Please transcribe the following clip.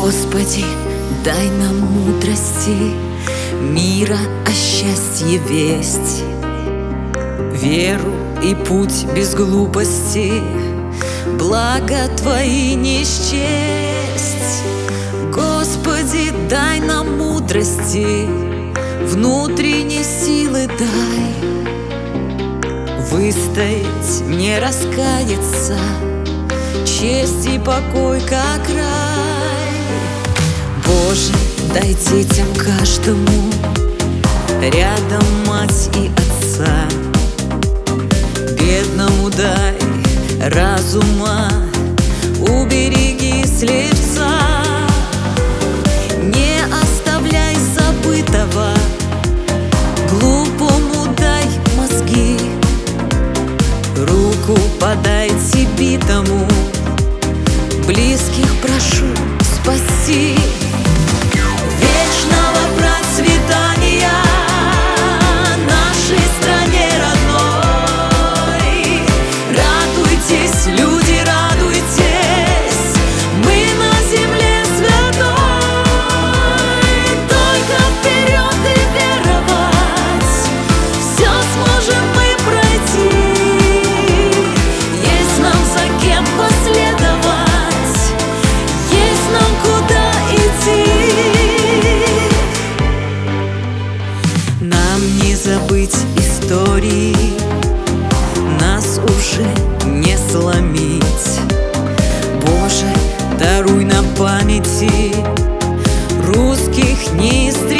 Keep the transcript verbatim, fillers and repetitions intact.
Господи, дай нам мудрости, мира о счастье весть, веру и путь без глупости, блага Твои не счесть. Господи, дай нам мудрости, внутренней силы дай, выстоять, не раскаяться, честь и покой как рай. Боже, дай детям каждому рядом мать и отца, бедному дай разума, убереги слепца. Не оставляй забытого, глупому дай мозги, руку подайте битому, близких прошу спаси. Вечного процветания нашей стране родной. Радуйтесь, люди, радуйтесь, мы на земле святой. Только вперед и веровать, все сможем мы пройти. Есть нам за кем последовать, есть нам куда идти. Нам не забыть истории, нас уже не сломить. Боже, даруй нам памяти русских не истребить.